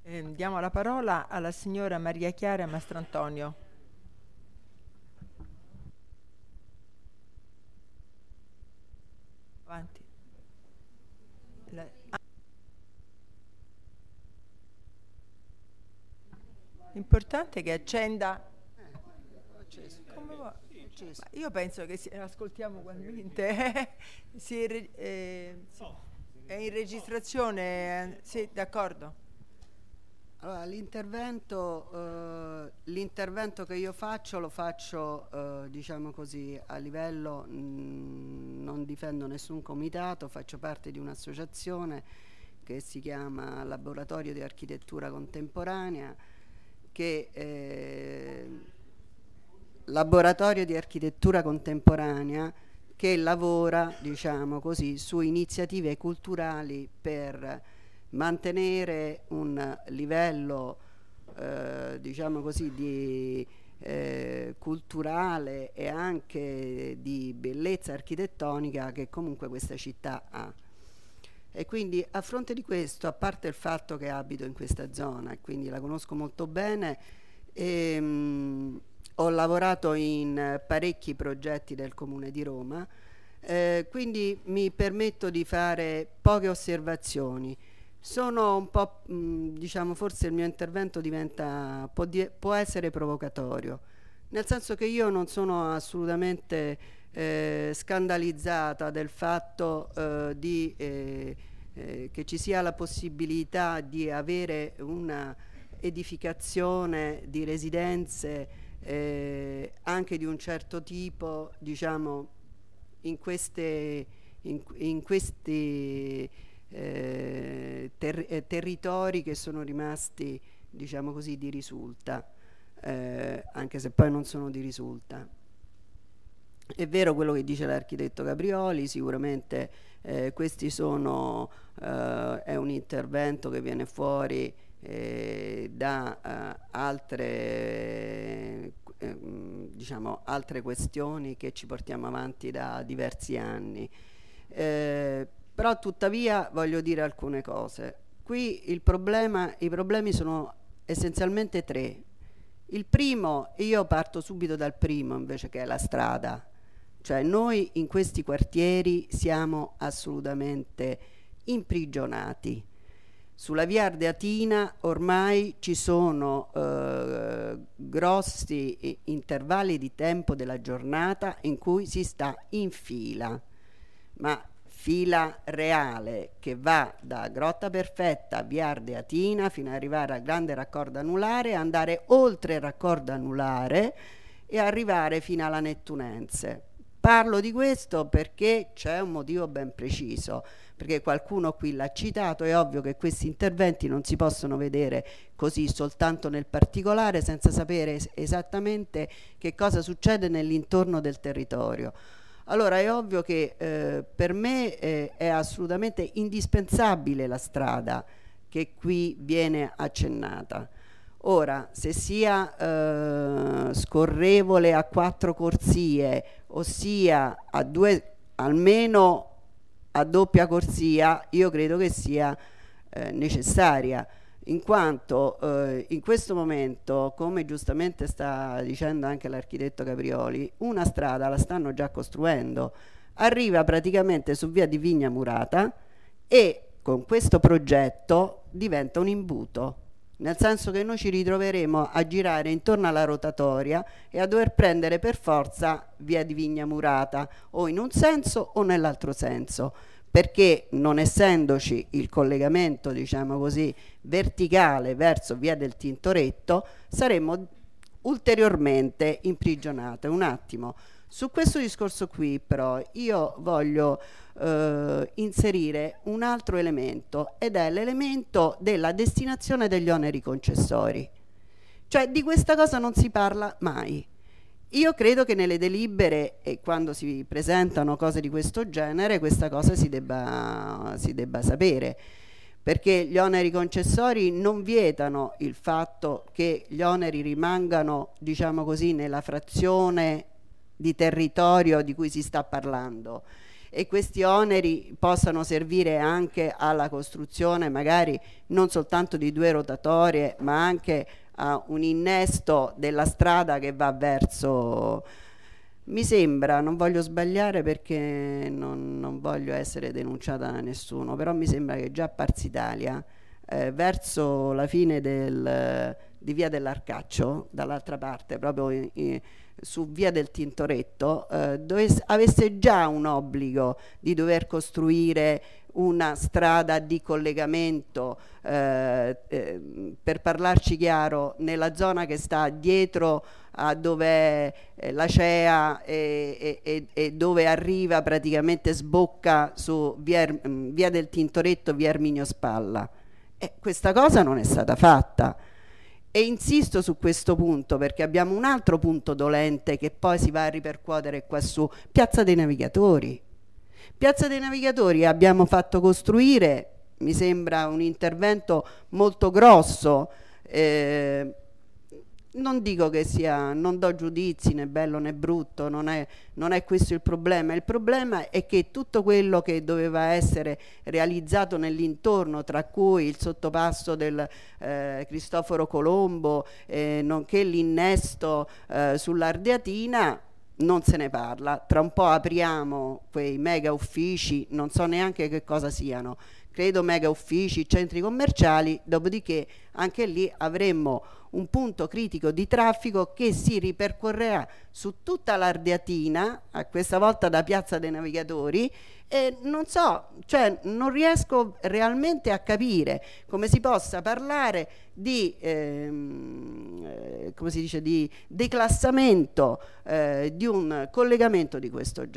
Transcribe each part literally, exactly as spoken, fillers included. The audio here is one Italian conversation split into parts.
Eh, diamo la parola alla signora Maria Chiara Mastrantonio. Avanti. La- ah, L'importante è che accenda. Acceso, Come va? acceso. Ma io penso che si- ascoltiamo ugualmente. Si re- eh, si- è in registrazione? eh, Sì, d'accordo. Allora, l'intervento, eh, l'intervento che io faccio lo faccio, eh, diciamo così, a livello, mh, non difendo nessun comitato, faccio parte di un'associazione che si chiama Laboratorio di Architettura Contemporanea, che eh, laboratorio di architettura contemporanea che lavora, diciamo così, su iniziative culturali per mantenere un livello, eh, diciamo così, di eh, culturale e anche di bellezza architettonica che comunque questa città ha. E quindi a fronte di questo, a parte il fatto che abito in questa zona e quindi la conosco molto bene, ehm, ho lavorato in parecchi progetti del Comune di Roma, eh, quindi mi permetto di fare poche osservazioni. Sono un po', mh, diciamo, forse il mio intervento diventa, può, di- può essere provocatorio, nel senso che io non sono assolutamente eh, scandalizzata del fatto eh, di, eh, eh, che ci sia la possibilità di avere una edificazione di residenze eh, anche di un certo tipo, diciamo, in, queste, in, in questi eh, ter- eh, territori che sono rimasti, diciamo così, di risulta, eh, anche se poi non sono di risulta. È vero quello che dice l'architetto Caprioli, sicuramente eh, questi sono, eh, è un intervento che viene fuori eh, da eh, altre, eh, diciamo, altre questioni che ci portiamo avanti da diversi anni. Eh, però tuttavia voglio dire alcune cose. Qui il problema, i problemi sono essenzialmente tre. Il primo, e io parto subito dal primo invece, che è la strada. Cioè noi in questi quartieri siamo assolutamente imprigionati. Sulla via Ardeatina ormai ci sono eh, grossi intervalli di tempo della giornata in cui si sta in fila, ma fila reale che va da Grotta Perfetta, via Ardeatina fino ad arrivare al grande raccordo anulare, andare oltre il raccordo anulare e arrivare fino alla Nettunense. Parlo di questo perché c'è un motivo ben preciso, perché qualcuno qui l'ha citato. È ovvio che questi interventi non si possono vedere così soltanto nel particolare, senza sapere es- esattamente che cosa succede nell'intorno del territorio. Allora è ovvio che eh, per me eh, è assolutamente indispensabile la strada che qui viene accennata. Ora, se sia eh, scorrevole a quattro corsie, ossia a due, almeno a doppia corsia, io credo che sia eh, necessaria, in quanto eh, in questo momento, come giustamente sta dicendo anche l'architetto Caprioli, una strada la stanno già costruendo, arriva praticamente su via di Vigna Murata e con questo progetto diventa un imbuto, nel senso che noi ci ritroveremo a girare intorno alla rotatoria e a dover prendere per forza via di Vigna Murata, o in un senso o nell'altro senso, perché non essendoci il collegamento, diciamo così, verticale verso via del Tintoretto, saremmo ulteriormente imprigionate. Un attimo, su questo discorso qui però io voglio eh, inserire un altro elemento, ed è l'elemento della destinazione degli oneri concessori. Cioè di questa cosa non si parla mai. Io credo che nelle delibere e quando si presentano cose di questo genere questa cosa si debba, si debba sapere, perché gli oneri concessori non vietano il fatto che gli oneri rimangano, diciamo così, nella frazione di territorio di cui si sta parlando. e questi oneri possano servire anche alla costruzione magari non soltanto di due rotatorie, ma anche a un innesto della strada che va verso, mi sembra, non voglio sbagliare perché non, non voglio essere denunciata da nessuno, però mi sembra che già a Parsitalia, eh, verso la fine del, di Via dell'Arcaccio, dall'altra parte, proprio in, in, su Via del Tintoretto, eh, dovesse, avesse già un obbligo di dover costruire una strada di collegamento, eh, eh, per parlarci chiaro, nella zona che sta dietro a dove eh, la C E A e, e, e dove arriva, praticamente sbocca su via, via del Tintoretto, via Erminio Spalla. E questa cosa non è stata fatta. E insisto su questo punto perché abbiamo un altro punto dolente che poi si va a ripercuotere qua su, Piazza dei Navigatori. Piazza dei Navigatori abbiamo fatto costruire, mi sembra un intervento molto grosso, eh, non dico che sia, non do giudizi né bello né brutto, non è, non è questo il problema. Il problema è che tutto quello che doveva essere realizzato nell'intorno, tra cui il sottopasso del eh, Cristoforo Colombo, eh, nonché l'innesto eh, sull'Ardeatina, non se ne parla. Tra un po' apriamo quei mega uffici, non so neanche che cosa siano, credo mega uffici, centri commerciali, dopodiché anche lì avremmo un punto critico di traffico che si ripercorrerà su tutta l'Ardeatina, questa volta da Piazza dei Navigatori, e non so, cioè non riesco realmente a capire come si possa parlare di, ehm, eh, come si dice, di declassamento eh, di un collegamento di questo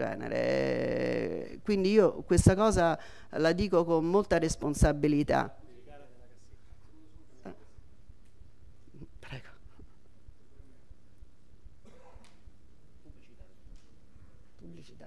genere. Quindi io questa cosa la dico con molta responsabilità. Prego. Pubblicità.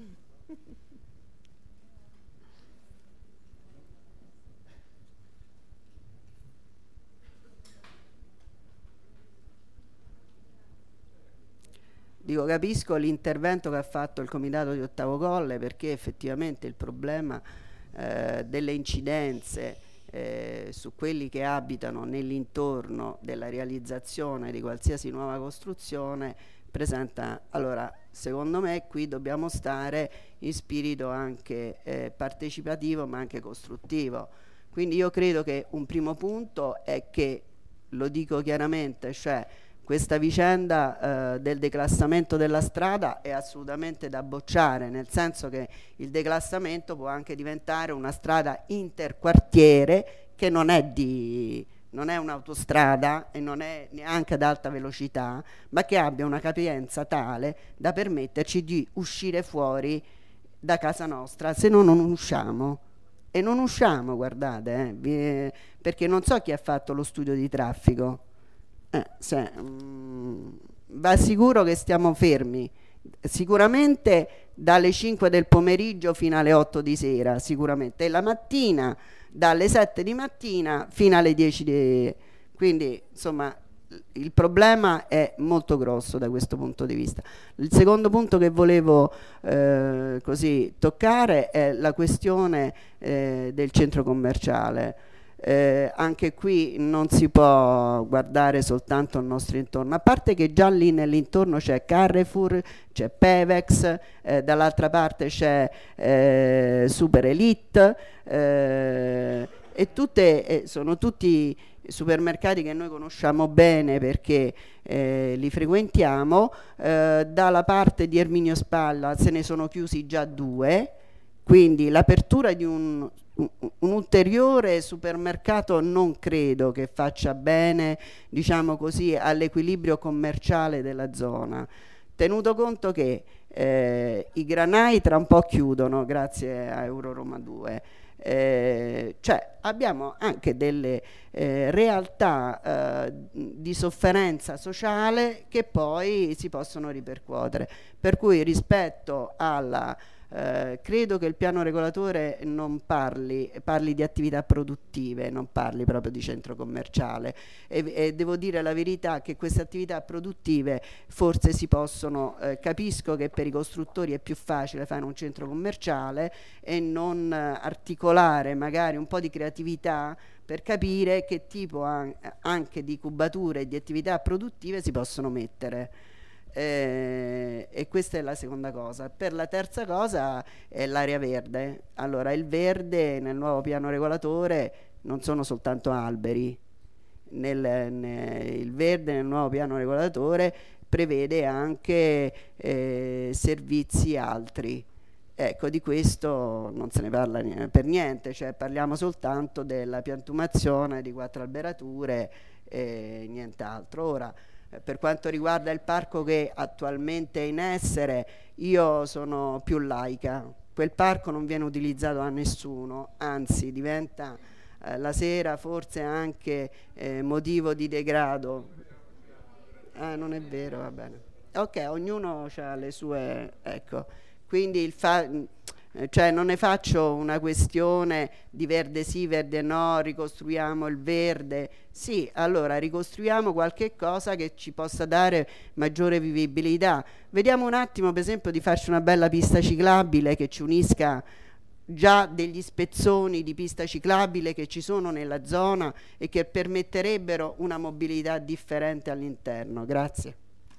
Dico, capisco l'intervento che ha fatto il Comitato di Ottavo Colle, perché effettivamente il problema eh, delle incidenze eh, su quelli che abitano nell'intorno della realizzazione di qualsiasi nuova costruzione presenta, allora secondo me qui dobbiamo stare in spirito anche eh, partecipativo ma anche costruttivo. Quindi io credo che un primo punto è che, lo dico chiaramente, cioè questa vicenda eh, del declassamento della strada è assolutamente da bocciare, nel senso che il declassamento può anche diventare una strada interquartiere che non è di, non è un'autostrada e non è neanche ad alta velocità, ma che abbia una capienza tale da permetterci di uscire fuori da casa nostra, se no non usciamo. E non usciamo, guardate, eh, perché non so chi ha fatto lo studio di traffico. Eh, se, mh, va sicuro che stiamo fermi sicuramente dalle cinque del pomeriggio fino alle otto di sera, sicuramente, e la mattina dalle sette di mattina fino alle dieci di... quindi insomma il problema è molto grosso da questo punto di vista. Il secondo punto che volevo eh, così toccare è la questione eh, del centro commerciale. Eh, anche qui non si può guardare soltanto al nostro intorno, a parte che già lì nell'intorno c'è Carrefour, c'è Pevex, eh, dall'altra parte c'è eh, Super Elite, eh, e tutte, eh, sono tutti supermercati che noi conosciamo bene perché eh, li frequentiamo. Eh, dalla parte di Erminio Spalla se ne sono chiusi già due, quindi l'apertura di un un ulteriore supermercato non credo che faccia bene, diciamo così, all'equilibrio commerciale della zona, tenuto conto che eh, i granai tra un po' chiudono grazie a Euro Roma due. Eh, cioè abbiamo anche delle eh, realtà eh, di sofferenza sociale che poi si possono ripercuotere, per cui rispetto alla Eh, credo che il piano regolatore non parli, parli di attività produttive, non parli proprio di centro commerciale e, e devo dire la verità che queste attività produttive forse si possono, eh, capisco che per i costruttori è più facile fare un centro commerciale e non eh, articolare magari un po' di creatività per capire che tipo an- anche di cubature e di attività produttive si possono mettere. Eh, e questa è la seconda cosa. Per la terza cosa è l'area verde. Allora, il verde nel nuovo piano regolatore non sono soltanto alberi. Nel, ne- il verde nel nuovo piano regolatore prevede anche eh, servizi altri. Ecco, di questo non se ne parla ni- per niente, cioè parliamo soltanto della piantumazione di quattro alberature e nient'altro. Ora, per quanto riguarda il parco che attualmente è in essere, io sono più laica. Quel parco non viene utilizzato da nessuno, anzi diventa eh, la sera forse anche eh, motivo di degrado. Ah, non è vero, va bene. Ok, ognuno ha le sue, ecco. Quindi il fa- cioè non ne faccio una questione di verde sì, verde no, ricostruiamo il verde. Sì, allora ricostruiamo qualche cosa che ci possa dare maggiore vivibilità. Vediamo un attimo, per esempio, di farci una bella pista ciclabile che ci unisca già degli spezzoni di pista ciclabile che ci sono nella zona e che permetterebbero una mobilità differente all'interno. Grazie.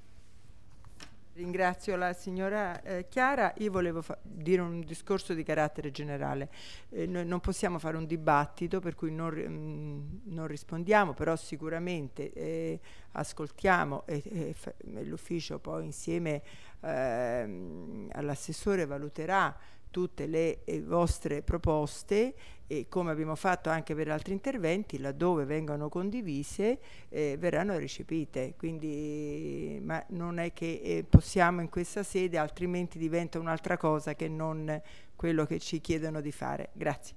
Ringrazio la signora eh, Chiara. Io volevo fa- dire un discorso di carattere generale. Eh, noi non possiamo fare un dibattito per cui non, ri- mh, non rispondiamo, però sicuramente eh, ascoltiamo e, e fa- e l'ufficio poi insieme ehm, all'assessore valuterà tutte le eh, vostre proposte e come abbiamo fatto anche per altri interventi, laddove vengano condivise eh, verranno recepite. Quindi, ma non è che eh, possiamo in questa sede, altrimenti diventa un'altra cosa che non quello che ci chiedono di fare. Grazie.